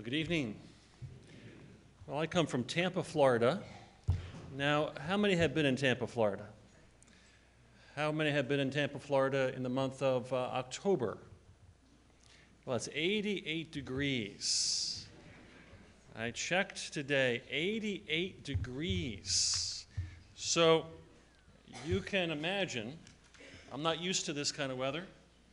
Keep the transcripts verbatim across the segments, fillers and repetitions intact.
Well, good evening. Well, I come from Tampa, Florida. Now, how many have been in Tampa, Florida? How many have been in Tampa, Florida in the month of uh, October? Well, it's eighty-eight degrees. I checked today, eighty-eight degrees. So you can imagine, I'm not used to this kind of weather.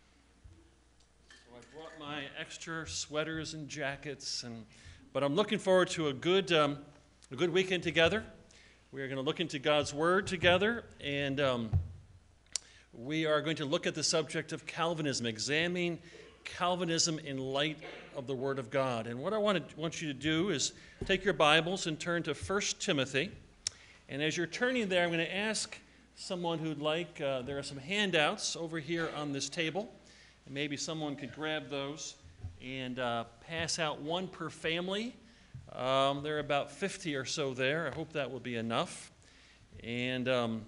So I brought my extra sweaters and jackets, and but I'm looking forward to a good, um, a good weekend together. We are going to look into God's Word together, and um, we are going to look at the subject of Calvinism, examining Calvinism in light of the Word of God. And what I want, to, want you to do is take your Bibles and turn to First Timothy. And as you're turning there, I'm going to ask someone who'd like, uh, there are some handouts over here on this table. And maybe someone could grab those and uh, pass out one per family. Um, there are about fifty or so there. I hope that will be enough. And um,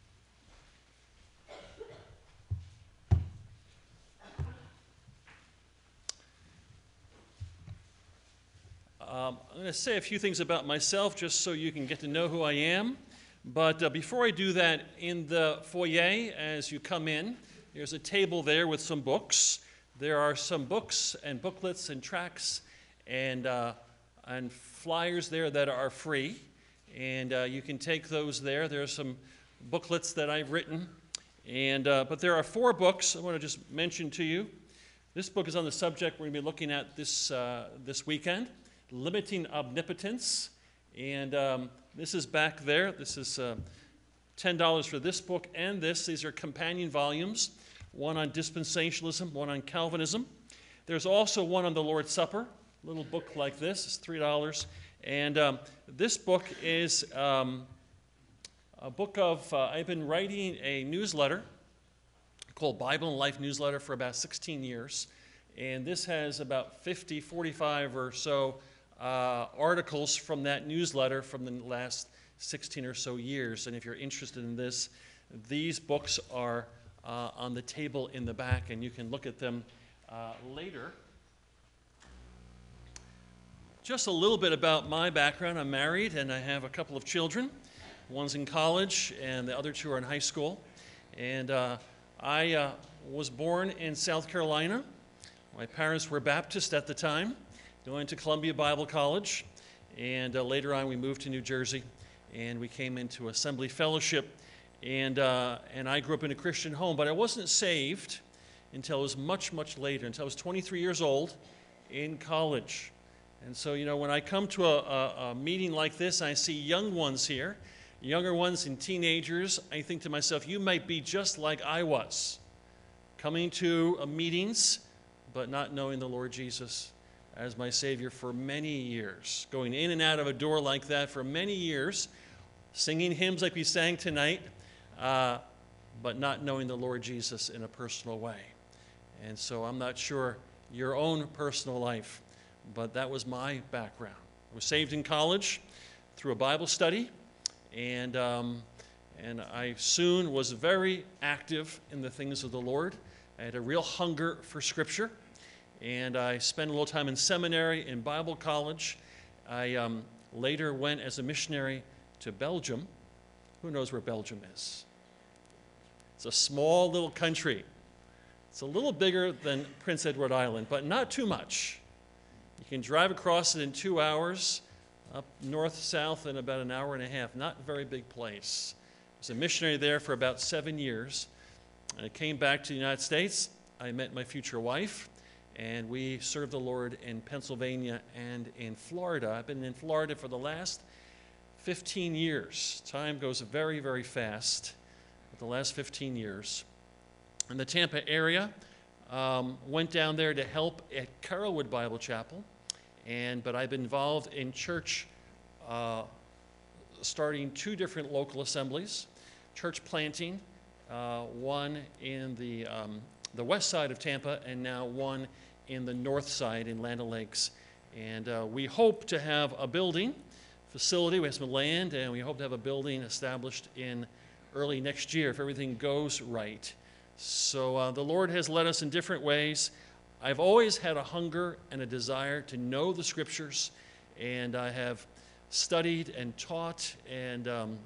Um, I'm going to say a few things about myself just so you can get to know who I am. But uh, before I do that, in the foyer, as you come in, there's a table there with some books. There are some books and booklets and tracts and, uh, and flyers there that are free. And uh, you can take those there. There are some booklets that I've written. And, uh, but there are four books I want to just mention to you. This book is on the subject we're going to be looking at this, uh, this weekend. Limiting Omnipotence, and um, this is back there. This is uh, ten dollars for this book and this. These are companion volumes, one on dispensationalism, one on Calvinism. There's also one on the Lord's Supper, a little book like this. It's three dollars. And um, this book is um, a book of, uh, I've been writing a newsletter called Bible and Life Newsletter for about sixteen years. And this has about fifty, forty-five or so Uh, articles from that newsletter from the last sixteen or so years. And if you're interested in this, these books are uh, on the table in the back, and you can look at them uh, later. Just a little bit about my background. I'm married, and I have a couple of children. One's in college, and the other two are in high school. And uh, I uh, was born in South Carolina. My parents were Baptist at the time. Going to Columbia Bible College, and uh, later on we moved to New Jersey, and we came into Assembly Fellowship, and uh, and I grew up in a Christian home, but I wasn't saved until I was much, much later, until I was twenty-three years old in college. And so, you know, when I come to a, a, a meeting like this, I see young ones here, younger ones and teenagers, I think to myself, you might be just like I was, coming to uh, meetings, but not knowing the Lord Jesus as my Savior for many years, going in and out of a door like that for many years, singing hymns like we sang tonight, uh, but not knowing the Lord Jesus in a personal way. And so I'm not sure your own personal life, but that was my background. I was saved in college through a Bible study, and, um, and I soon was very active in the things of the Lord. I had a real hunger for Scripture. And I spent a little time in seminary, in Bible college. I um, later went as a missionary to Belgium. Who knows where Belgium is? It's a small little country. It's a little bigger than Prince Edward Island, but not too much. You can drive across it in two hours, up north, south, in about an hour and a half. Not a very big place. I was a missionary there for about seven years. I came back to the United States. I met my future wife. And we serve the Lord in Pennsylvania and in Florida. I've been in Florida for the last fifteen years. Time goes very, very fast. For the last fifteen years. In the Tampa area, um, went down there to help at Carrollwood Bible Chapel. And but I've been involved in church, uh, starting two different local assemblies, church planting, uh, one in the um, the west side of Tampa, and now one in the north side in Land O'Lakes. And uh, we hope to have a building facility. We have some land, and we hope to have a building established in early next year if everything goes right. So uh, the Lord has led us in different ways. I've always had a hunger and a desire to know the Scriptures, and I have studied and taught, and um,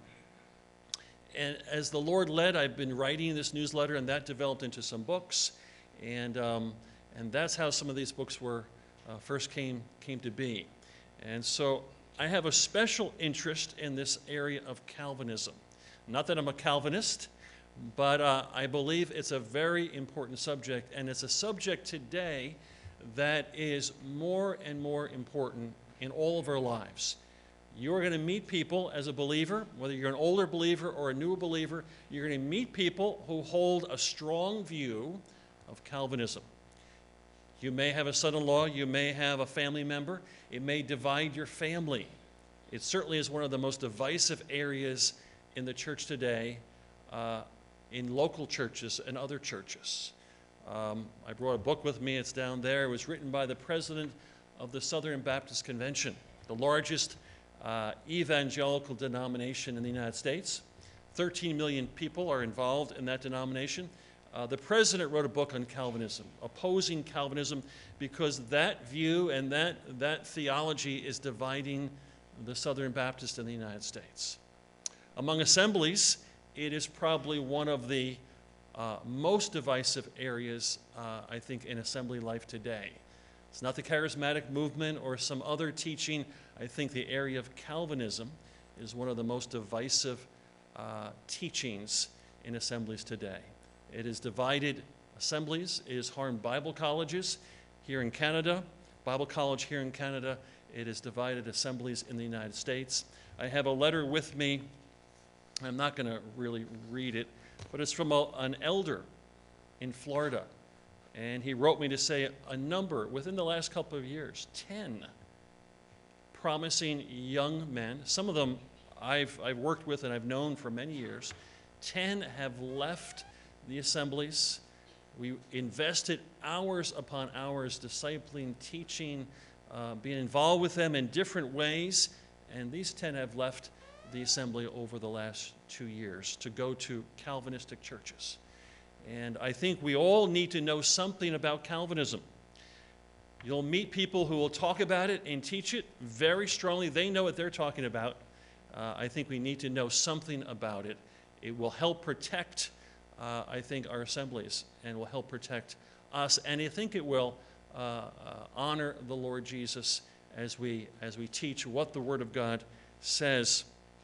and as the Lord led, I've been writing this newsletter, and that developed into some books, and um, and that's how some of these books were uh, first came came to be. And so I have a special interest in this area of Calvinism. Not that I'm a Calvinist, but uh, I believe it's a very important subject, and it's a subject today that is more and more important in all of our lives. You're going to meet people as a believer, whether you're an older believer or a newer believer, you're going to meet people who hold a strong view of Calvinism. You may have a son-in-law, you may have a family member, it may divide your family. It certainly is one of the most divisive areas in the church today, uh, in local churches and other churches. Um, I brought a book with me, it's down there. It was written by the president of the Southern Baptist Convention, the largest uh, evangelical denomination in the United States. thirteen million people are involved in that denomination. Uh, the president wrote a book on Calvinism, opposing Calvinism, because that view and that, that theology is dividing the Southern Baptists in the United States. Among assemblies, it is probably one of the uh, most divisive areas, uh, I think, in assembly life today. It's not the charismatic movement or some other teaching. I think the area of Calvinism is one of the most divisive uh, teachings in assemblies today. It has divided assemblies. It has harmed Bible colleges here in Canada, Bible college here in Canada. It has divided assemblies in the United States. I have a letter with me. I'm not going to really read it, but it's from a, an elder in Florida. And he wrote me to say a number, within the last couple of years, ten promising young men. Some of them I've, I've worked with and I've known for many years. ten have left the assemblies. We invested hours upon hours discipling, teaching, uh, being involved with them in different ways. And these ten have left the assembly over the last two years to go to Calvinistic churches. And I think we all need to know something about Calvinism. You'll meet people who will talk about it and teach it very strongly. They know what they're talking about. Uh, I think we need to know something about it. It will help protect, uh, I think, our assemblies, and will help protect us. And I think it will uh, uh, honor the Lord Jesus as we, as we teach what the Word of God says.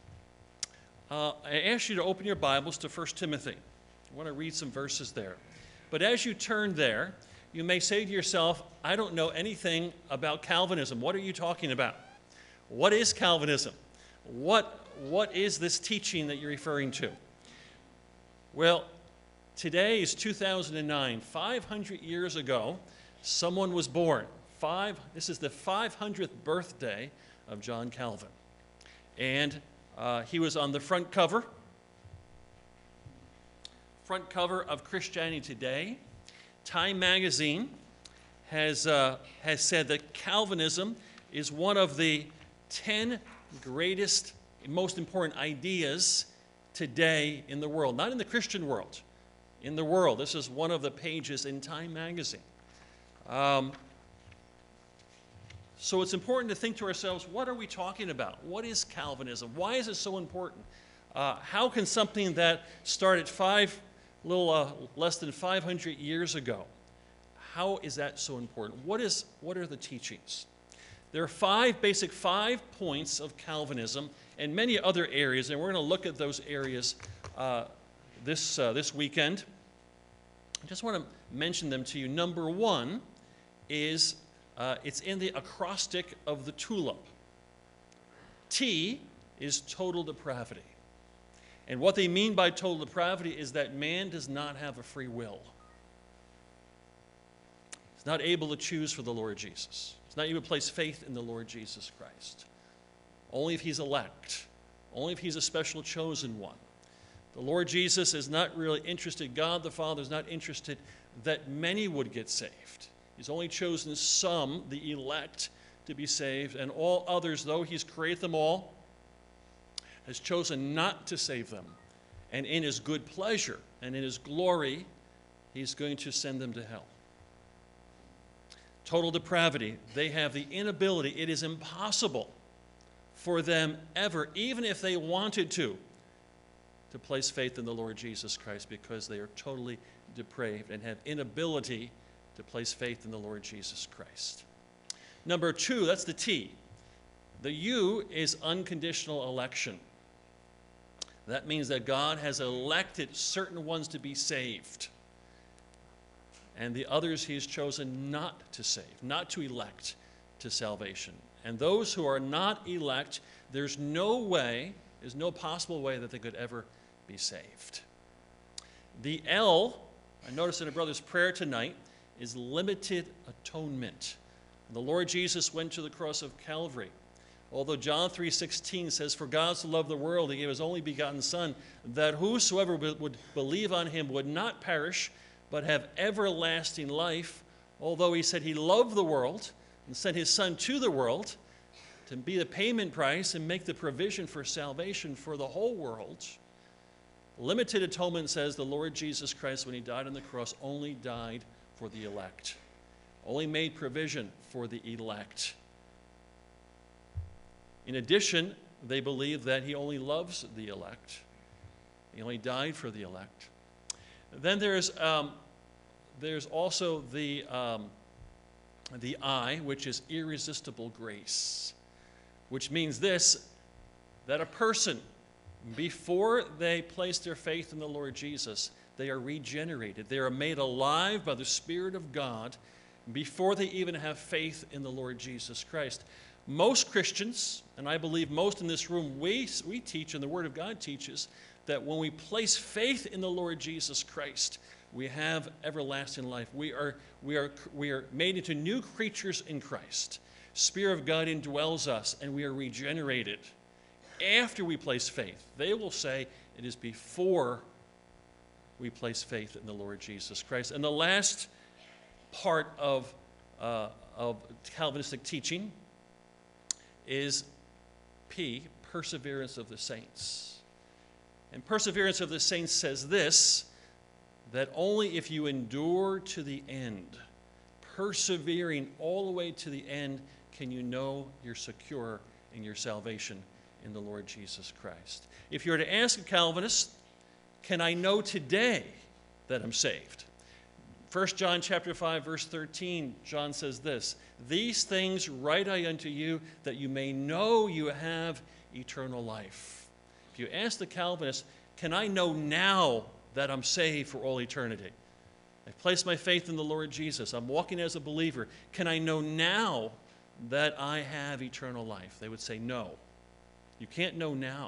Uh, I ask you to open your Bibles to First Timothy. I want to read some verses there. But as you turn there, you may say to yourself, I don't know anything about Calvinism. What are you talking about? What is Calvinism? What, what is this teaching that you're referring to? Well, today is two thousand nine. five hundred years ago, someone was born. Five, this is the five hundredth birthday of John Calvin. And uh, he was on the front cover. Front cover of Christianity Today. Time magazine has, uh, has said that Calvinism is one of the ten greatest, most important ideas today in the world. Not in the Christian world, in the world. This is one of the pages in Time magazine. Um, so it's important to think to ourselves, what are we talking about? What is Calvinism? Why is it so important? Uh, how can something that started five little uh, less than five hundred years ago, how is that so important? What is, what are the teachings? There are five, basic five points of Calvinism and many other areas, and we're going to look at those areas uh, this, uh, this weekend. I just want to mention them to you. Number one is, uh, it's in the acrostic of the tulip. T is total depravity. And what they mean by total depravity is that man does not have a free will. He's not able to choose for the Lord Jesus. He's not able to place faith in the Lord Jesus Christ. Only if he's elect. Only if he's a special chosen one. The Lord Jesus is not really interested, God the Father is not interested that many would get saved. He's only chosen some, the elect, to be saved, and all others, though he's created them all, has chosen not to save them. And in his good pleasure and in his glory, he's going to send them to hell. total depravity. They have the inability, it is impossible for them ever, even if they wanted to, to place faith in the Lord Jesus Christ, because they are totally depraved and have inability to place faith in the Lord Jesus Christ. Number two, that's the T. The U is unconditional election. That means that God has elected certain ones to be saved, and the others he has chosen not to save, not to elect to salvation. And those who are not elect, there's no way, there's no possible way that they could ever be saved. The L, I noticed in a brother's prayer tonight, is limited atonement. The Lord Jesus went to the cross of Calvary. Although John three sixteen says, "For God so loved the world, he gave his only begotten Son, that whosoever would believe on him would not perish, but have everlasting life." Although he said he loved the world and sent his Son to the world to be the payment price and make the provision for salvation for the whole world, limited atonement says the Lord Jesus Christ, when he died on the cross, only died for the elect, only made provision for the elect. In addition, they believe that he only loves the elect. He only died for the elect. Then there's um, there's also the um, the I, which is irresistible grace, which means this, that a person, before they place their faith in the Lord Jesus, they are regenerated. They are made alive by the Spirit of God before they even have faith in the Lord Jesus Christ. Most Christians, and I believe most in this room, we, we teach, and the Word of God teaches, that when we place faith in the Lord Jesus Christ, we have everlasting life. We are, we are, we are made into new creatures in Christ. Spirit of God indwells us, and we are regenerated after we place faith. They will say it is before we place faith in the Lord Jesus Christ. And the last part of, uh, of Calvinistic teaching is P, perseverance of the saints. And perseverance of the saints says this, that only if you endure to the end, persevering all the way to the end, can you know you're secure in your salvation in the Lord Jesus Christ. If you were to ask a Calvinist, can I know today that I'm saved? First John chapter five, verse thirteen, John says this, "These things write I unto you, that you may know you have eternal life." If you ask the Calvinist, can I know now that I'm saved for all eternity? I've placed my faith in the Lord Jesus. I'm walking as a believer. Can I know now that I have eternal life? They would say no. You can't know now.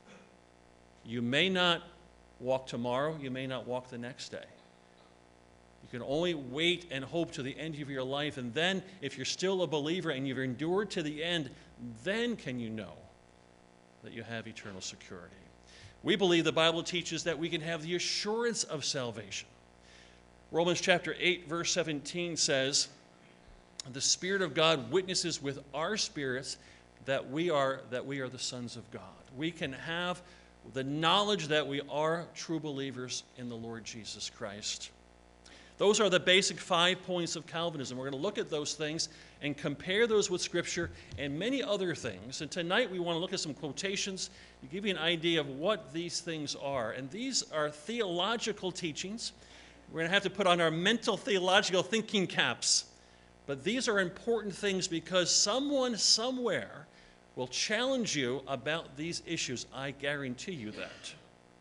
You may not walk tomorrow. You may not walk the next day. You can only wait and hope to the end of your life, and then if you're still a believer and you've endured to the end, then can you know that you have eternal security. We believe the Bible teaches that we can have the assurance of salvation. Romans chapter eight, verse seventeen says, "The Spirit of God witnesses with our spirits that we are that we are the sons of God." We can have the knowledge that we are true believers in the Lord Jesus Christ. Those are the basic five points of Calvinism. We're going to look at those things and compare those with Scripture and many other things. And tonight we want to look at some quotations to give you an idea of what these things are. And these are theological teachings. We're going to have to put on our mental theological thinking caps. But these are important things because someone somewhere will challenge you about these issues. I guarantee you that.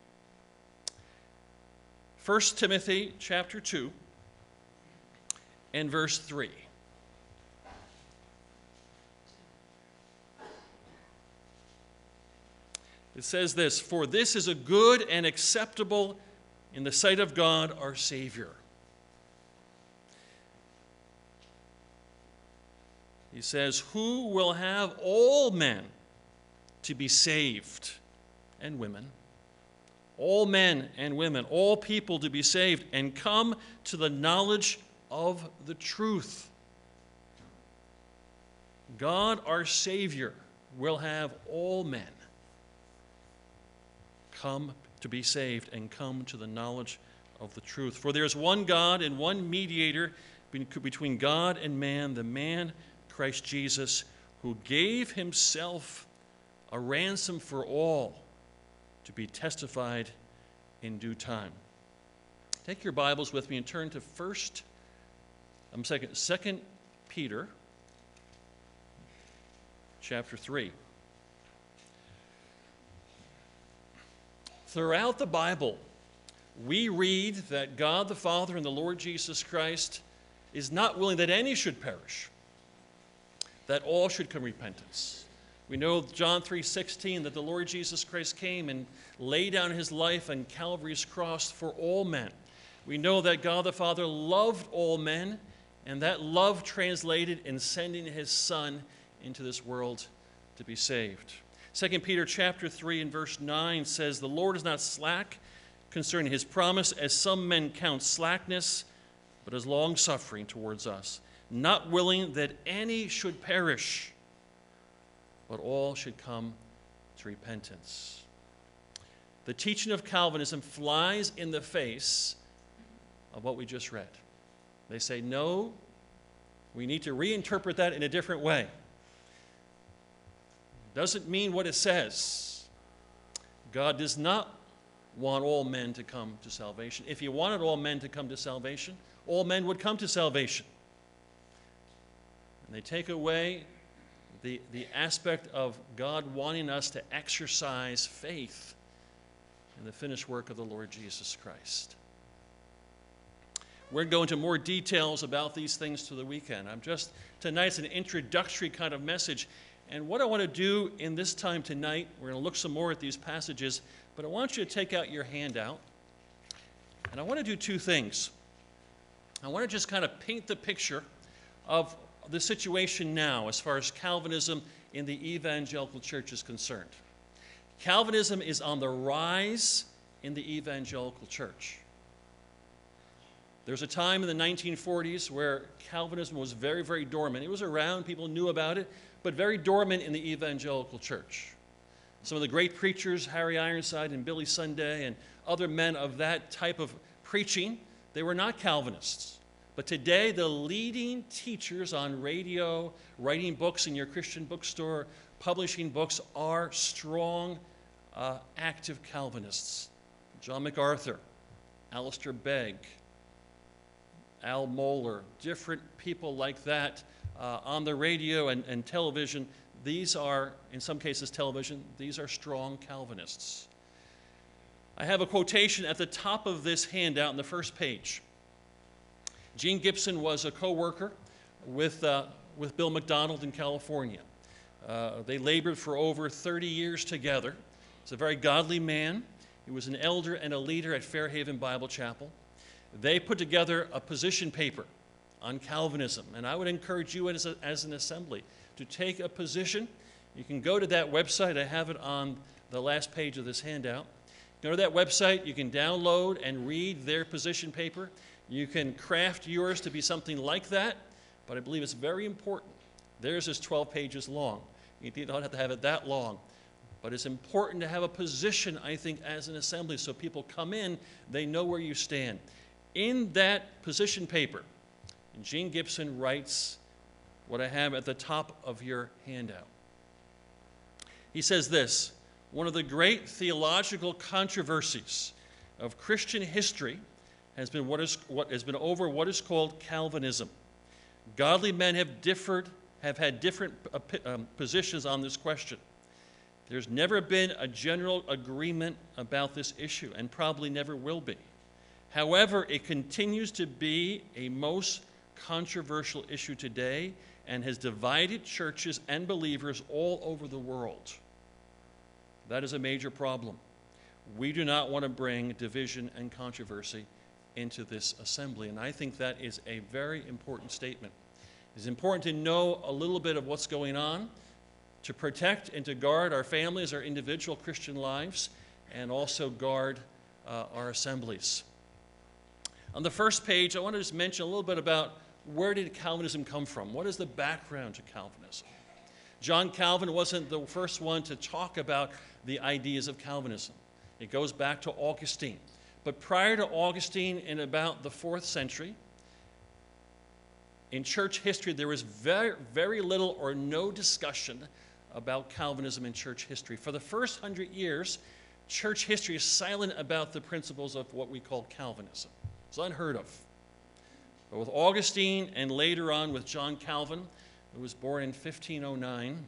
First Timothy chapter two and verse three. It says this, "For this is a good and acceptable in the sight of God our Savior." He says, "Who will have all men to be saved," and women, all men and women, all people to be saved and come to the knowledge of the truth. God, our Savior, will have all men come to be saved and come to the knowledge of the truth. "For there is one God and one mediator between God and man, the man Christ Jesus, who gave himself a ransom for all, to be testified in due time. Take your Bibles with me and turn to first, I'm second, Second Peter, chapter three. Throughout the Bible, we read that God the Father and the Lord Jesus Christ is not willing that any should perish, that all should come to repentance. We know John three sixteen that the Lord Jesus Christ came and laid down his life on Calvary's cross for all men. We know that God the Father loved all men, and that love translated in sending his Son into this world to be saved. Second Peter chapter three and verse nine says, "The Lord is not slack concerning his promise, as some men count slackness, but is long-suffering towards us, not willing that any should perish, but all should come to repentance." The teaching of Calvinism flies in the face of what we just read. They say, no, we need to reinterpret that in a different way. Doesn't mean what it says. God does not want all men to come to salvation. If he wanted all men to come to salvation, all men would come to salvation. And they take away the, the aspect of God wanting us to exercise faith in the finished work of the Lord Jesus Christ. We're going to go into more details about these things to the weekend. I'm just, tonight's an introductory kind of message. And what I want to do in this time tonight, we're going to look some more at these passages, but I want you to take out your handout. And I want to do two things. I want to just kind of paint the picture of the situation now as far as Calvinism in the evangelical church is concerned. Calvinism is on the rise in the evangelical church. There's a time in the nineteen forties where Calvinism was very, very dormant. It was around, people knew about it, but very dormant in the evangelical church. Some of the great preachers, Harry Ironside and Billy Sunday and other men of that type of preaching, they were not Calvinists. But today, the leading teachers on radio, writing books in your Christian bookstore, publishing books, are strong, uh, active Calvinists. John MacArthur, Alistair Begg, Al Mohler, different people like that uh, on the radio and, and television. These are, in some cases television, these are strong Calvinists. I have a quotation at the top of this handout on the first page. Gene Gibson was a co-worker with, uh, with Bill McDonald in California. Uh, they labored for over thirty years together. He's a very godly man. He was an elder and a leader at Fairhaven Bible Chapel. They put together a position paper on Calvinism, and I would encourage you as, a, as an assembly to take a position. You can go to that website. I have it on the last page of this handout. Go to that website. You can download and read their position paper. You can craft yours to be something like that, but I believe it's very important. Theirs is twelve pages long. You don't have to have it that long, but it's important to have a position, I think, as an assembly, so people come in, they know where you stand. In that position paper, Gene Gibson writes what I have at the top of your handout. He says this: one of the great theological controversies of Christian history has been what is what has been over what is called Calvinism. Godly men have differed, have had different uh, um, positions on this question. There's never been a general agreement about this issue, and probably never will be. However, it continues to be a most controversial issue today and has divided churches and believers all over the world. That is a major problem. We do not want to bring division and controversy into this assembly, and I think that is a very important statement. It's important to know a little bit of what's going on, to protect and to guard our families, our individual Christian lives, and also guard uh, our assemblies. On the first page, I want to just mention a little bit about where did Calvinism come from? What is the background to Calvinism? John Calvin wasn't the first one to talk about the ideas of Calvinism. It goes back to Augustine. But prior to Augustine, in about the fourth century, in church history, there was very, very little or no discussion about Calvinism in church history. For the first hundred years, church history is silent about the principles of what we call Calvinism. It's unheard of. But with Augustine and later on with John Calvin, who was born in fifteen oh nine,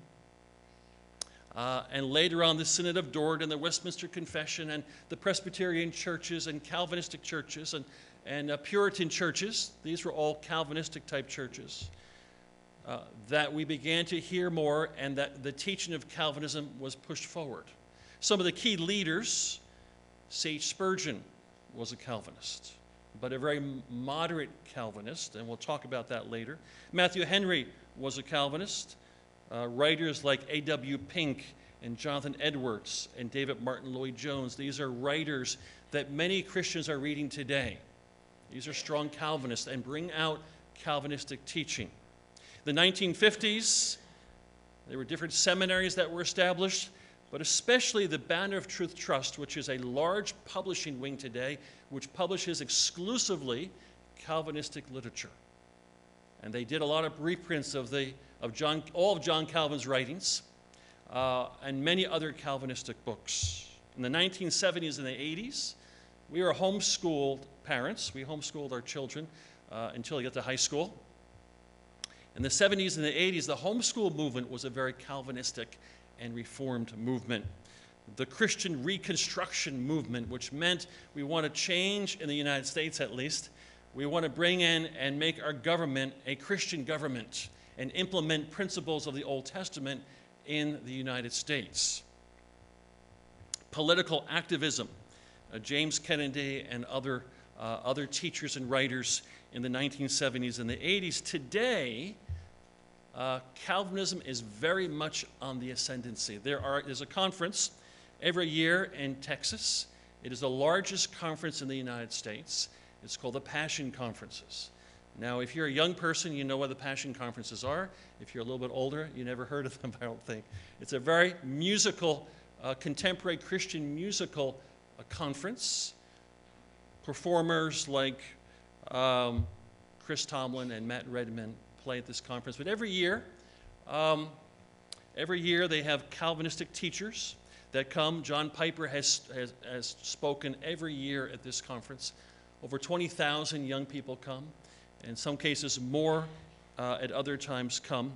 uh, and later on the Synod of Dort and the Westminster Confession and the Presbyterian churches and Calvinistic churches and, and uh, Puritan churches, these were all Calvinistic type churches, uh, that we began to hear more and that the teaching of Calvinism was pushed forward. Some of the key leaders, Sage Spurgeon was a Calvinist, but a very moderate Calvinist, and we'll talk about that later. Matthew Henry was a Calvinist. Uh, writers like A W Pink and Jonathan Edwards and David Martin Lloyd-Jones, these are writers that many Christians are reading today. These are strong Calvinists and bring out Calvinistic teaching. The nineteen fifties, there were different seminaries that were established, but especially the Banner of Truth Trust, which is a large publishing wing today, which publishes exclusively Calvinistic literature. And they did a lot of reprints of, the, of John, all of John Calvin's writings uh, and many other Calvinistic books. In the nineteen seventies and the eighties, we were homeschooled parents. We homeschooled our children uh, until they got to high school. In the seventies and the eighties, the homeschool movement was a very Calvinistic and Reformed movement. The Christian Reconstruction movement, which meant we want to change, in the United States at least, we want to bring in and make our government a Christian government and implement principles of the Old Testament in the United States. Political activism. Uh, James Kennedy and other, uh, other teachers and writers in the nineteen seventies and the eighties. Today, uh, Calvinism is very much on the ascendancy. There are, there's a conference every year in Texas. It is the largest conference in the United States. It's called the Passion Conferences. Now, if you're a young person, you know what the Passion Conferences are. If you're a little bit older, you never heard of them, I don't think. It's a very musical, uh, contemporary Christian musical uh, conference. Performers like um, Chris Tomlin and Matt Redman play at this conference. But every year, um, every year they have Calvinistic teachers that come. John Piper has, has, has spoken every year at this conference. Over twenty thousand young people come. In some cases, more uh, at other times come.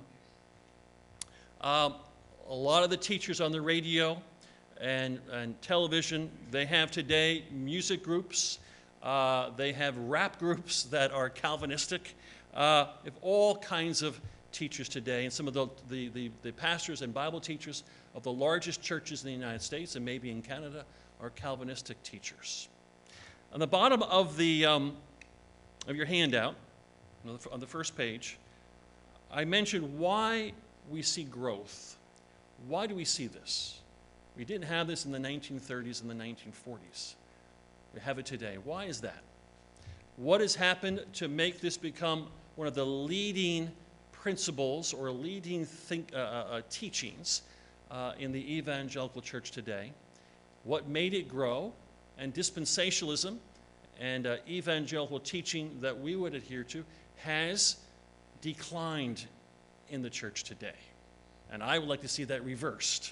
Um, a lot of the teachers on the radio and, and television, they have today music groups. Uh, they have rap groups that are Calvinistic. Uh, if all kinds of teachers today, and some of the, the, the, the pastors and Bible teachers of the largest churches in the United States and maybe in Canada are Calvinistic teachers. On the bottom of, the, um, of your handout, on the first page, I mentioned why we see growth. Why do we see this? We didn't have this in the nineteen thirties and the nineteen forties. We have it today. Why is that? What has happened to make this become one of the leading principles or leading think, uh, uh, teachings uh, in the evangelical church today? What made it grow? And dispensationalism and uh, evangelical teaching that we would adhere to has declined in the church today. And I would like to see that reversed.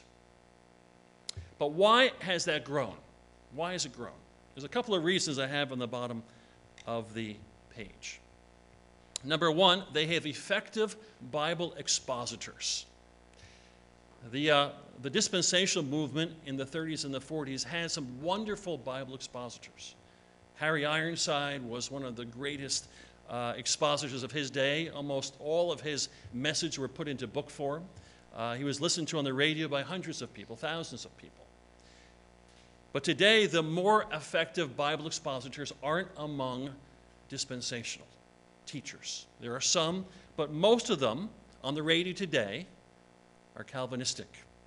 But why has that grown? Why has it grown? There's a couple of reasons I have on the bottom of the page. Number one, they have effective Bible expositors. The, uh, the dispensational movement in the thirties and the forties had some wonderful Bible expositors. Harry Ironside was one of the greatest uh, expositors of his day. Almost all of his messages were put into book form. Uh, he was listened to on the radio by hundreds of people, thousands of people. But today, the more effective Bible expositors aren't among dispensational teachers. There are some, but most of them on the radio today are Calvinistic.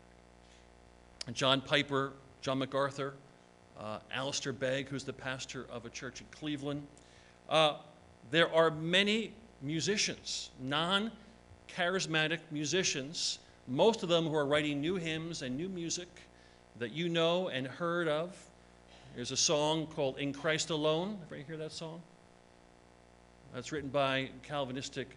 John Piper, John MacArthur, uh, Alistair Begg, who's the pastor of a church in Cleveland. Uh, there are many musicians, non-charismatic musicians, most of them who are writing new hymns and new music that you know and heard of. There's a song called In Christ Alone. Ever hear that song? That's written by Calvinistic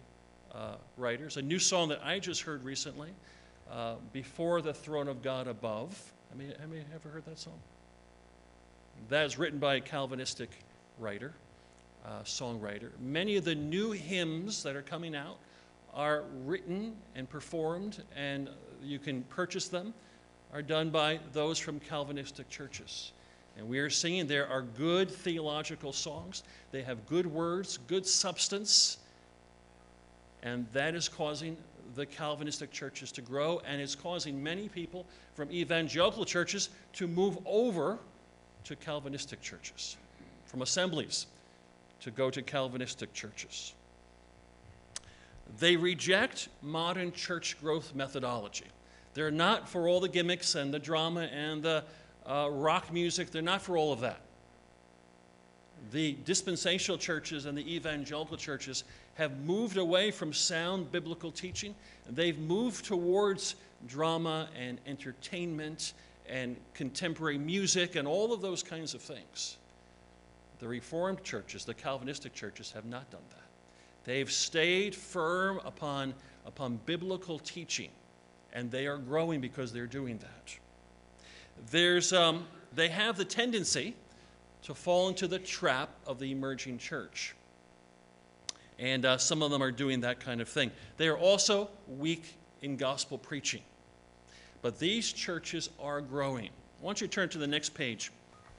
uh, writers. A new song that I just heard recently, uh, Before the Throne of God Above. I mean, have you ever heard that song? That is written by a Calvinistic writer, uh, songwriter. Many of the new hymns that are coming out are written and performed, and you can purchase them, are done by those from Calvinistic churches. And we are seeing there are good theological songs. They have good words, good substance, and that is causing the Calvinistic churches to grow, and it's causing many people from evangelical churches to move over to Calvinistic churches, from assemblies to go to Calvinistic churches. They reject modern church growth methodology. They're not for all the gimmicks and the drama and the uh, rock music. They're not for all of that. The dispensational churches and the evangelical churches have moved away from sound biblical teaching. They've moved towards drama and entertainment and contemporary music and all of those kinds of things. The Reformed churches, the Calvinistic churches, have not done that. They've stayed firm upon, upon biblical teaching, and they are growing because they're doing that. There's, um, they have the tendency to fall into the trap of the emerging church. And uh, some of them are doing that kind of thing. They are also weak in gospel preaching. But these churches are growing. I want you to turn to the next page.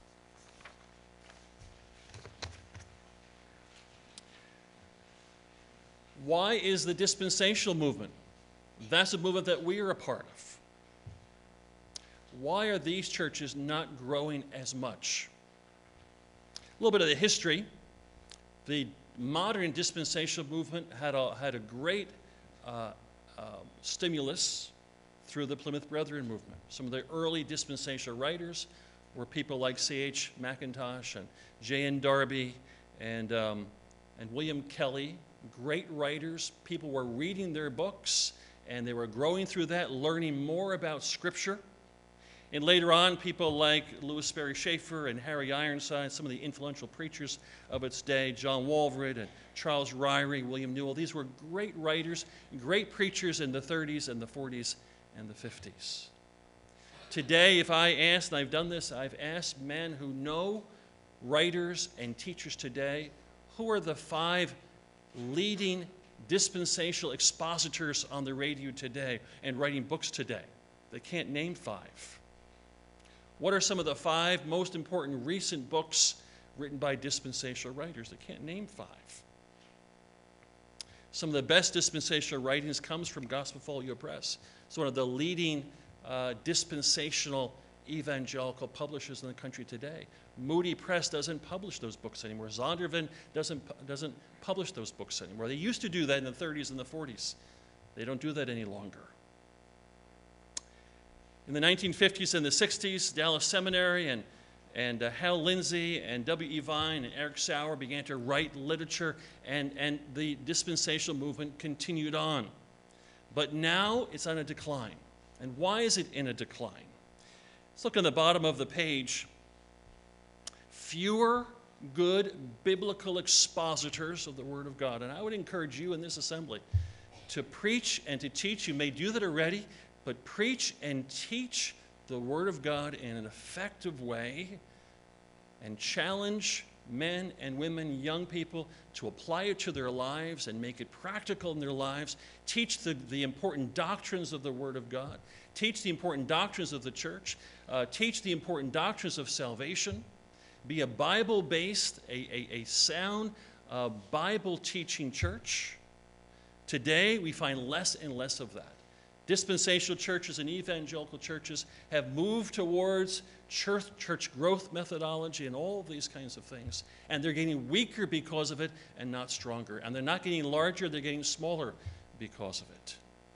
Why is the dispensational movement? That's a movement that we are a part of. Why are these churches not growing as much? A little bit of the history. The modern dispensational movement had a, had a great uh, uh, stimulus through the Plymouth Brethren movement. Some of the early dispensational writers were people like C H Mackintosh and J N Darby and, um, and William Kelly, great writers. People were reading their books, and they were growing through that, learning more about Scripture. And later on, people like Louis Sperry Schaeffer and Harry Ironside, some of the influential preachers of its day, John Walvoord and Charles Ryrie, William Newell, these were great writers, great preachers in the thirties and the forties and the fifties. Today, if I asked, and I've done this, I've asked men who know writers and teachers today, who are the five leading dispensational expositors on the radio today and writing books today? They can't name five. What are some of the five most important recent books written by dispensational writers? They can't name five. Some of the best dispensational writings comes from Gospel Folio Press. It's one of the leading uh, dispensational evangelical publishers in the country today. Moody Press doesn't publish those books anymore. Zondervan doesn't, doesn't publish those books anymore. They used to do that in the thirties and the forties. They don't do that any longer. In the nineteen fifties and the sixties, Dallas Seminary and, and uh, Hal Lindsey and W E Vine and Eric Sauer began to write literature, and, and the dispensational movement continued on. But now it's on a decline. And why is it in a decline? Let's look on the bottom of the page. Fewer good biblical expositors of the Word of God. And I would encourage you in this assembly to preach and to teach. You may do that already, but preach and teach the Word of God in an effective way and challenge men and women, young people, to apply it to their lives and make it practical in their lives. Teach the, the important doctrines of the Word of God. Teach the important doctrines of the church. Uh, teach the important doctrines of salvation. Be a Bible-based, a, a, a sound uh, Bible-teaching church. Today, we find less and less of that. Dispensational churches and evangelical churches have moved towards church, church growth methodology and all of these kinds of things. And they're getting weaker because of it and not stronger. And they're not getting larger, they're getting smaller because of it.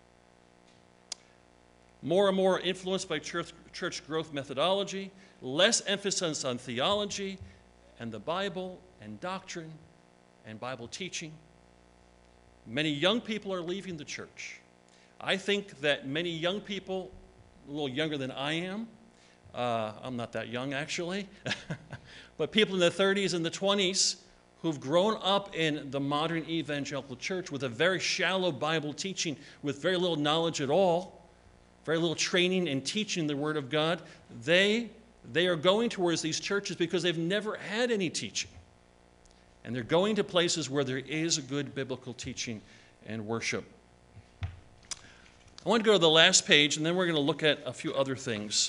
More and more influenced by church, church growth methodology, less emphasis on theology and the Bible and doctrine and Bible teaching. Many young people are leaving the church. I think that many young people, a little younger than I am, uh, I'm not that young actually, but people in the thirties and the twenties who've grown up in the modern evangelical church with a very shallow Bible teaching, with very little knowledge at all, very little training and teaching the Word of God, they, they are going towards these churches because they've never had any teaching. And they're going to places where there is good biblical teaching and worship. I want to go to the last page, and then we're going to look at a few other things.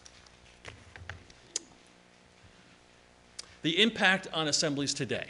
The impact on assemblies today.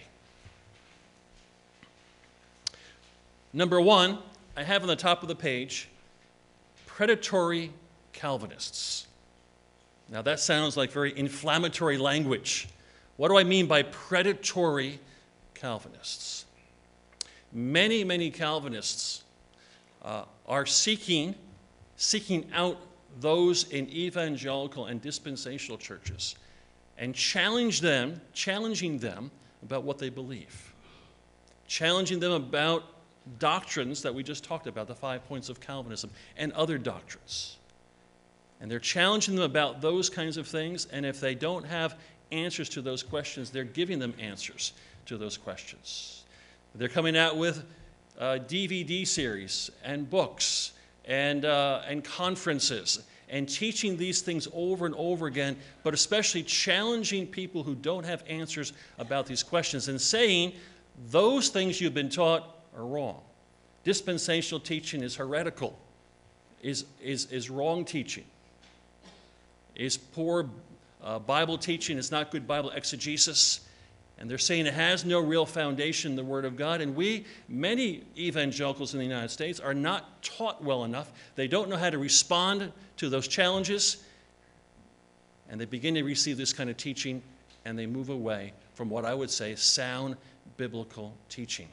Number one, I have on the top of the page, predatory Calvinists. Now that sounds like very inflammatory language. What do I mean by predatory Calvinists? Many, many Calvinists uh, are seeking, seeking out those in evangelical and dispensational churches and challenge them, challenging them about what they believe, challenging them about doctrines that we just talked about, the five points of Calvinism, and other doctrines. And they're challenging them about those kinds of things, and if they don't have answers to those questions, they're giving them answers to those questions. They're coming out with uh, D V D series and books and, uh, and conferences and teaching these things over and over again, but especially challenging people who don't have answers about these questions and saying, those things you've been taught are wrong. Dispensational teaching is heretical, is, is, is wrong teaching, is poor uh, Bible teaching, is not good Bible exegesis. And they're saying it has no real foundation in the Word of God. And we, many evangelicals in the United States, are not taught well enough. They don't know how to respond to those challenges. And they begin to receive this kind of teaching, and they move away from what I would say is sound biblical teaching.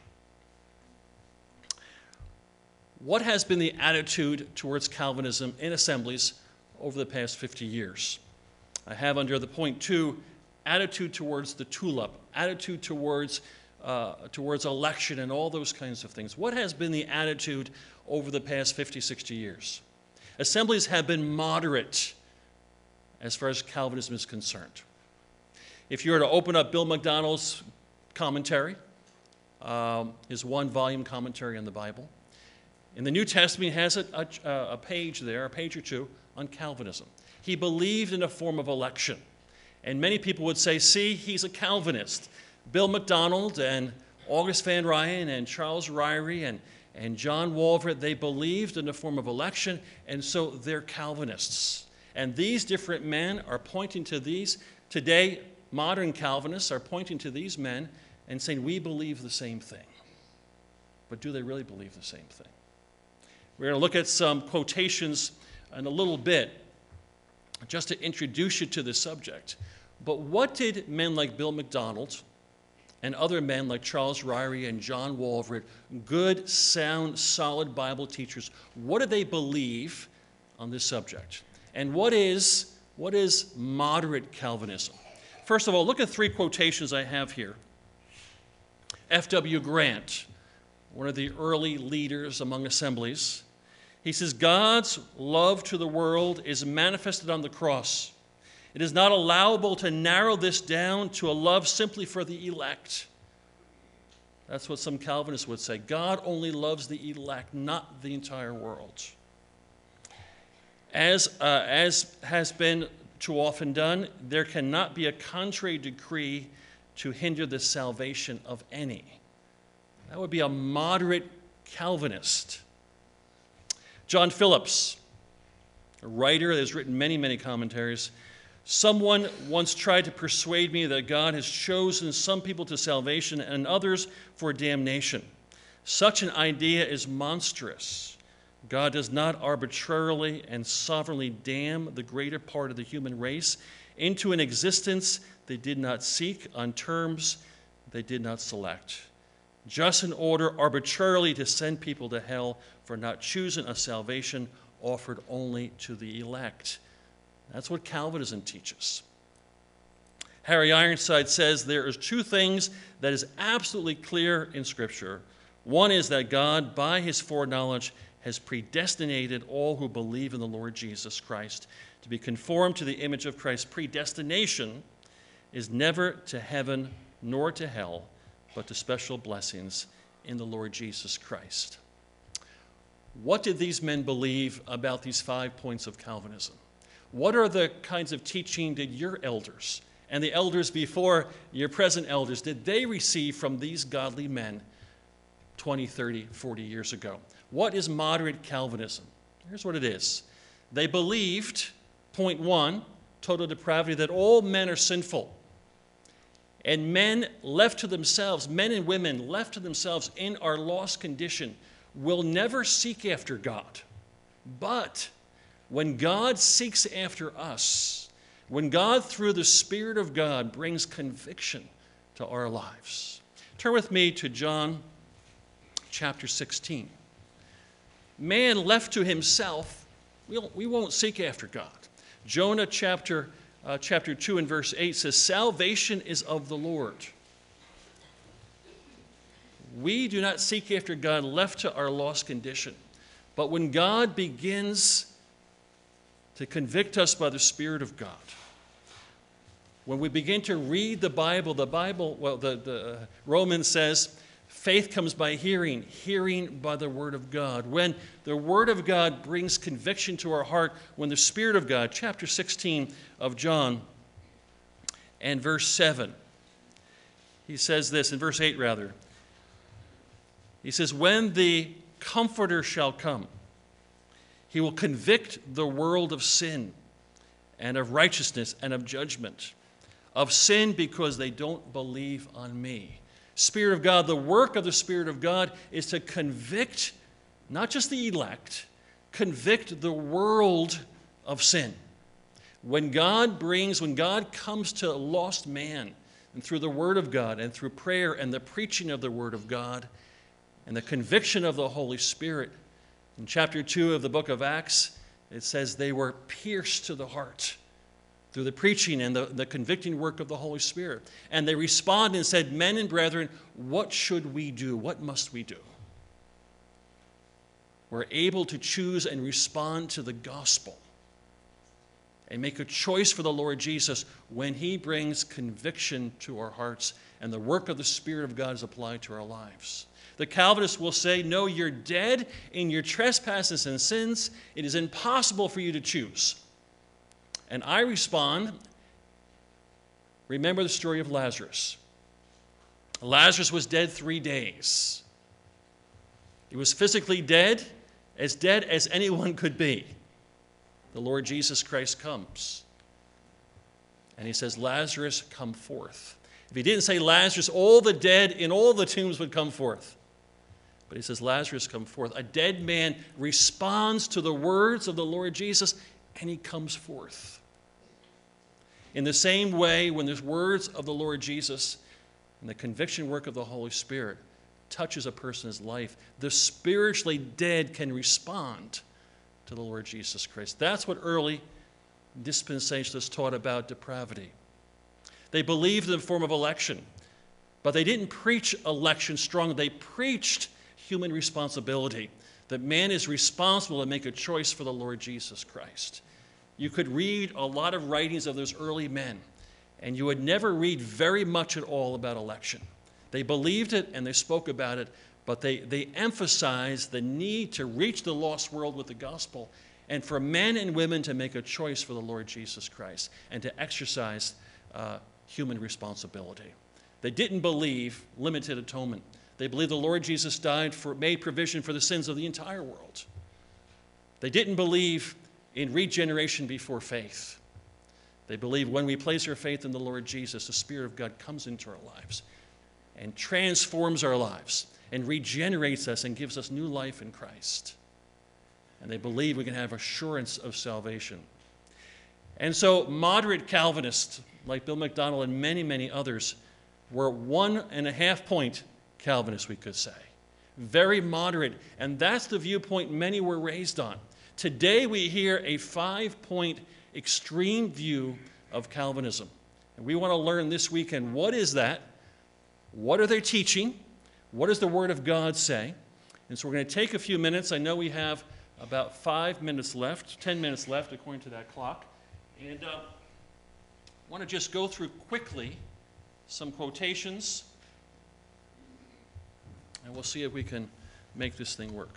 What has been the attitude towards Calvinism in assemblies over the past fifty years? I have under the point two, attitude towards the tulip, attitude towards, uh, towards election and all those kinds of things. What has been the attitude over the past fifty, sixty years? Assemblies have been moderate as far as Calvinism is concerned. If you were to open up Bill McDonald's commentary, um, his one-volume commentary on the Bible, in the New Testament, he has a, a, a page there, a page or two, on Calvinism. He believed in a form of election. And many people would say, see, he's a Calvinist. Bill McDonald and August Van Ryan and Charles Ryrie and, and John Walvoord, they believed in a form of election, and so they're Calvinists. And these different men are pointing to these, today, modern Calvinists are pointing to these men and saying, we believe the same thing. But do they really believe the same thing? We're going to look at some quotations in a little bit, just to introduce you to this subject. But what did men like Bill McDonald and other men like Charles Ryrie and John Walvoord, good, sound, solid Bible teachers, what do they believe on this subject? And what is, what is moderate Calvinism? First of all, look at three quotations I have here. F W Grant, one of the early leaders among assemblies, he says, God's love to the world is manifested on the cross. It is not allowable to narrow this down to a love simply for the elect. That's what some Calvinists would say. God only loves the elect, not the entire world. As, uh, as has been too often done, there cannot be a contrary decree to hinder the salvation of any. That would be a moderate Calvinist. John Phillips, a writer that has written many, many commentaries. Someone once tried to persuade me that God has chosen some people to salvation and others for damnation. Such an idea is monstrous. God does not arbitrarily and sovereignly damn the greater part of the human race into an existence they did not seek on terms they did not select, just in order arbitrarily to send people to hell for not choosing a salvation offered only to the elect. That's what Calvinism teaches. Harry Ironside says there are two things that is absolutely clear in Scripture. One is that God, by his foreknowledge, has predestinated all who believe in the Lord Jesus Christ to be conformed to the image of Christ. Predestination is never to heaven nor to hell, but to special blessings in the Lord Jesus Christ. What did these men believe about these five points of Calvinism? What are the kinds of teaching did your elders and the elders before your present elders, did they receive from these godly men twenty, thirty, forty years ago? What is moderate Calvinism? Here's what it is. They believed, point one, total depravity, that all men are sinful. And men left to themselves, men and women left to themselves in our lost condition, will never seek after God. But when God seeks after us, when God, through the Spirit of God, brings conviction to our lives. Turn with me to John chapter sixteen. Man left to himself, we'll, we won't seek after God. Jonah chapter, uh, chapter two and verse eight says, salvation is of the Lord. We do not seek after God left to our lost condition. But when God begins to convict us by the Spirit of God, when we begin to read the Bible, the Bible, well, the, the uh, Romans says, faith comes by hearing, hearing by the Word of God. When the Word of God brings conviction to our heart, when the Spirit of God, chapter sixteen of John and verse seven, he says this, in verse eight rather, he says, when the Comforter shall come, he will convict the world of sin and of righteousness and of judgment. Of sin because they don't believe on me. Spirit of God, the work of the Spirit of God is to convict, not just the elect, convict the world of sin. When God brings, when God comes to a lost man, and through the Word of God, and through prayer and the preaching of the Word of God, and the conviction of the Holy Spirit, in chapter two of the book of Acts, it says they were pierced to the heart through the preaching and the, the convicting work of the Holy Spirit. And they responded and said, men and brethren, what should we do? What must we do? We're able to choose and respond to the gospel and make a choice for the Lord Jesus when he brings conviction to our hearts and the work of the Spirit of God is applied to our lives. The Calvinists will say, no, you're dead in your trespasses and sins. It is impossible for you to choose. And I respond, remember the story of Lazarus. Lazarus was dead three days. He was physically dead, as dead as anyone could be. The Lord Jesus Christ comes. And he says, Lazarus, come forth. If he didn't say Lazarus, all the dead in all the tombs would come forth. But he says, Lazarus, come forth. A dead man responds to the words of the Lord Jesus, and he comes forth. In the same way, when the words of the Lord Jesus and the conviction work of the Holy Spirit touches a person's life, the spiritually dead can respond to the Lord Jesus Christ. That's what early dispensationalists taught about depravity. They believed in the form of election, but they didn't preach election strongly. They preached human responsibility, that man is responsible to make a choice for the Lord Jesus Christ. You could read a lot of writings of those early men, and you would never read very much at all about election. They believed it and they spoke about it, but they, they emphasized the need to reach the lost world with the gospel and for men and women to make a choice for the Lord Jesus Christ and to exercise uh, human responsibility. They didn't believe limited atonement. They believed the Lord Jesus died for, made provision for the sins of the entire world. They didn't believe in regeneration before faith. They believe when we place our faith in the Lord Jesus, the Spirit of God comes into our lives and transforms our lives and regenerates us and gives us new life in Christ. And they believe we can have assurance of salvation. And so moderate Calvinists, like Bill McDonald and many, many others, were one and a half point Calvinists, we could say. Very moderate. And that's the viewpoint many were raised on. Today we hear a five-point extreme view of Calvinism. And we want to learn this weekend, what is that? What are they teaching? What does the Word of God say? And so we're going to take a few minutes. I know we have about five minutes left, ten minutes left according to that clock. And uh, I want to just go through quickly some quotations And we'll see if we can make this thing work.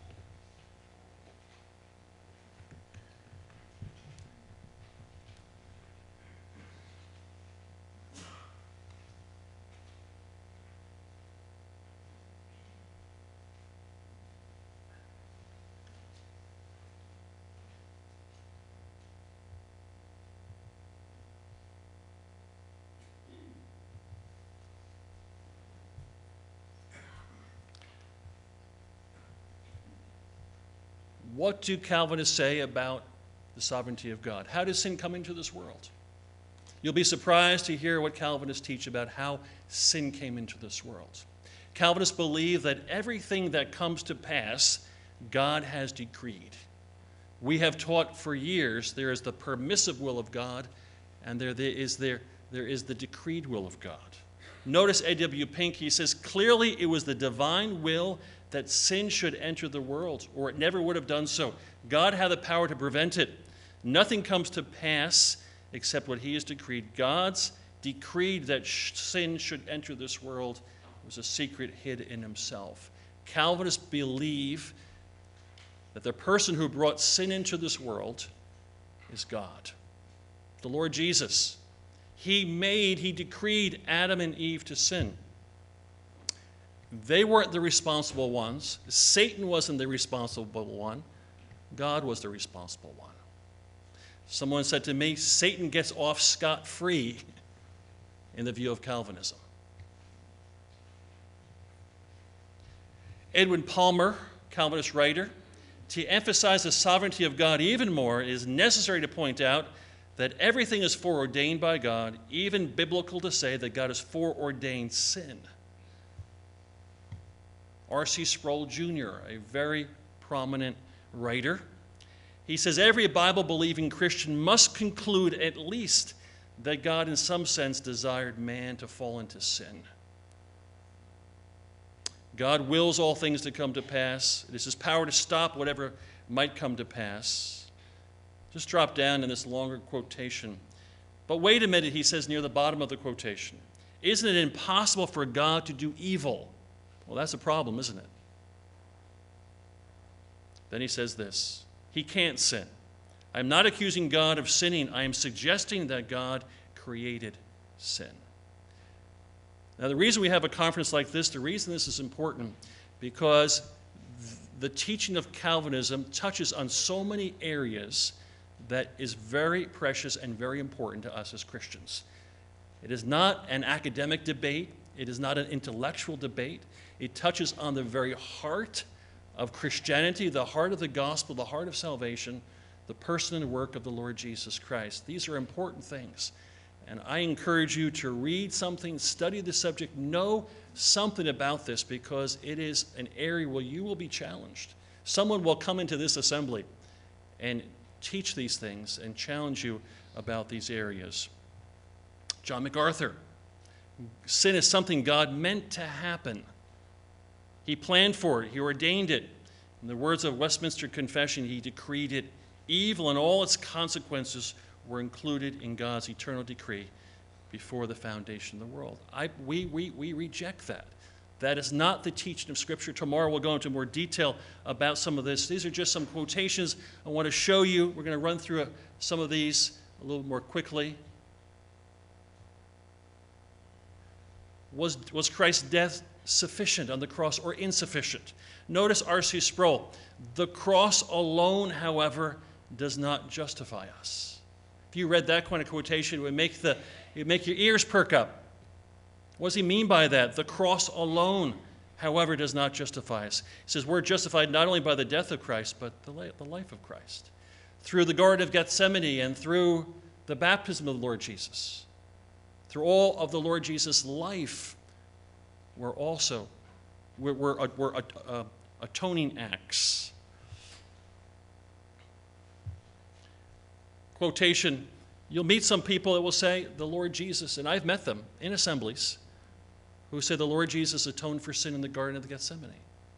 What do Calvinists say about the sovereignty of God? How does sin come into this world? You'll be surprised to hear what Calvinists teach about how sin came into this world. Calvinists believe that everything that comes to pass, God has decreed. We have taught for years there is the permissive will of God, and there, there, is, there, there is the decreed will of God. Notice A W Pink, he says, clearly it was the divine will that sin should enter the world, or it never would have done so. God had the power to prevent it. Nothing comes to pass except what he has decreed. God's decreed that sh- sin should enter this world was a secret hid in himself. Calvinists believe that the person who brought sin into this world is God, the Lord Jesus. He made, he decreed Adam and Eve to sin. They weren't the responsible ones. Satan wasn't the responsible one. God was the responsible one. Someone said to me, Satan gets off scot-free in the view of Calvinism. Edwin Palmer, Calvinist writer, to emphasize the sovereignty of God even more, it is necessary to point out that everything is foreordained by God, even biblical to say that God has foreordained sin. R C Sproul Junior, a very prominent writer, he says every Bible-believing Christian must conclude at least that God in some sense desired man to fall into sin. God wills all things to come to pass. It is his power to stop whatever might come to pass. Just drop down in this longer quotation. But wait a minute, he says near the bottom of the quotation. Isn't it impossible for God to do evil? Well, that's a problem, isn't it? Then he says this, he can't sin. I'm not accusing God of sinning. I am suggesting that God created sin. Now, the reason we have a conference like this, the reason this is important, because the teaching of Calvinism touches on so many areas that is very precious and very important to us as Christians. It is not an academic debate. It is not an intellectual debate. It touches on the very heart of Christianity, the heart of the gospel, the heart of salvation, the person and work of the Lord Jesus Christ. These are important things. And I encourage you to read something, study the subject, know something about this, because it is an area where you will be challenged. Someone will come into this assembly and teach these things and challenge you about these areas. John MacArthur, sin is something God meant to happen. He planned for it. He ordained it. In the words of Westminster Confession, he decreed it. Evil and all its consequences were included in God's eternal decree before the foundation of the world. I, we, we, we reject that. That is not the teaching of Scripture. Tomorrow we'll go into more detail about some of this. These are just some quotations I want to show you. We're going to run through some of these a little more quickly. Was, was Christ's death sufficient on the cross or insufficient? Notice R C Sproul. The cross alone, however, does not justify us. If you read that kind of quotation, it would make, the, it would make your ears perk up. What does he mean by that? The cross alone, however, does not justify us. He says we're justified not only by the death of Christ, but the life of Christ. Through the Garden of Gethsemane and through the baptism of the Lord Jesus. Through all of the Lord Jesus' life, we're also, we're, we're, we're uh, uh, atoning acts. Quotation, you'll meet some people that will say, the Lord Jesus, and I've met them in assemblies, who say the Lord Jesus atoned for sin in the Garden of Gethsemane.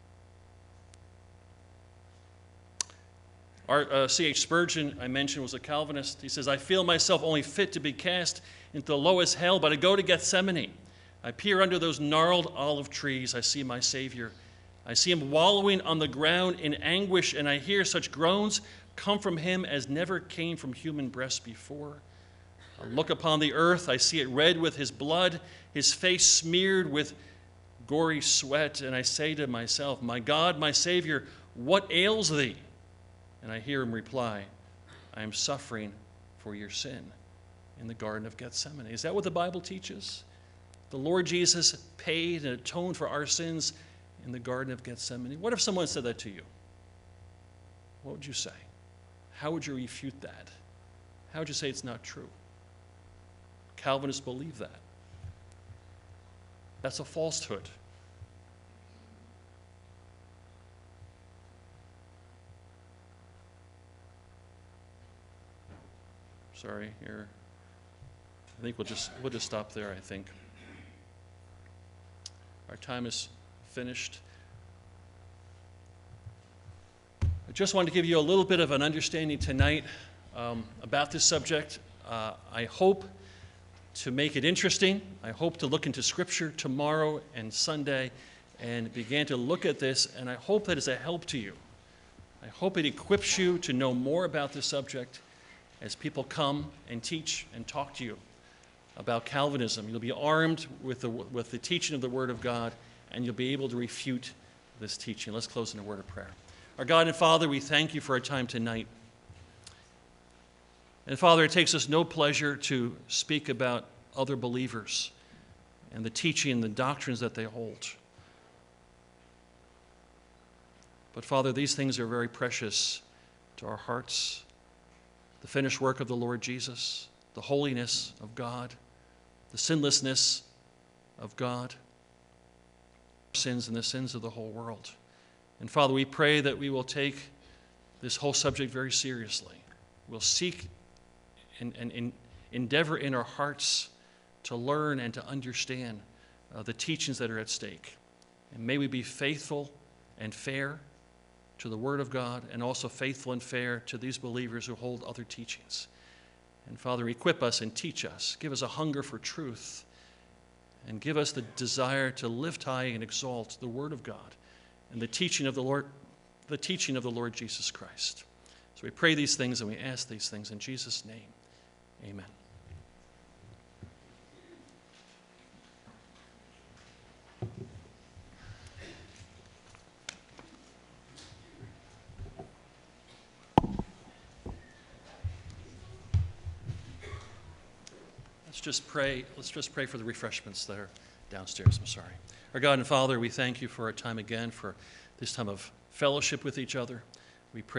Our, uh, C H Spurgeon, I mentioned, was a Calvinist. He says, I feel myself only fit to be cast into the lowest hell, but I go to Gethsemane. I peer under those gnarled olive trees. I see my Savior. I see him wallowing on the ground in anguish, and I hear such groans come from him as never came from human breasts before. I look upon the earth. I see it red with his blood, his face smeared with gory sweat, and I say to myself, my God, my Savior, what ails thee? And I hear him reply, I am suffering for your sin in the Garden of Gethsemane. Is that what the Bible teaches? The Lord Jesus paid and atoned for our sins in the Garden of Gethsemane. What if someone said that to you? What would you say? How would you refute that? How would you say it's not true? Calvinists believe that. That's a falsehood. Sorry, here. I think we'll just we'll just stop there, I think. Our time is finished. I just wanted to give you a little bit of an understanding tonight um, about this subject. Uh, I hope to make it interesting. I hope to look into Scripture tomorrow and Sunday and begin to look at this, and I hope that is a help to you. I hope it equips you to know more about this subject as people come and teach and talk to you about Calvinism. You'll be armed with the, with the teaching of the Word of God, and you'll be able to refute this teaching. Let's close in a word of prayer. Our God and Father, we thank you for our time tonight. And Father, it takes us no pleasure to speak about other believers and the teaching and the doctrines that they hold. But Father, these things are very precious to our hearts. The finished work of the Lord Jesus, the holiness of God, the sinlessness of God, sins and the sins of the whole world. And Father, we pray that we will take this whole subject very seriously. We'll seek and, and, and endeavor in our hearts to learn and to understand uh, the teachings that are at stake. And may we be faithful and fair to the Word of God, and also faithful and fair to these believers who hold other teachings. And Father, equip us and teach us. Give us a hunger for truth, and give us the desire to lift high and exalt the Word of God and the teaching of the Lord, the teaching of the Lord Jesus Christ. So we pray these things and we ask these things in Jesus' name. Amen. Let's just pray. Let's just pray for the refreshments that are downstairs. I'm sorry. Our God and Father, we thank you for our time again, for this time of fellowship with each other. We pray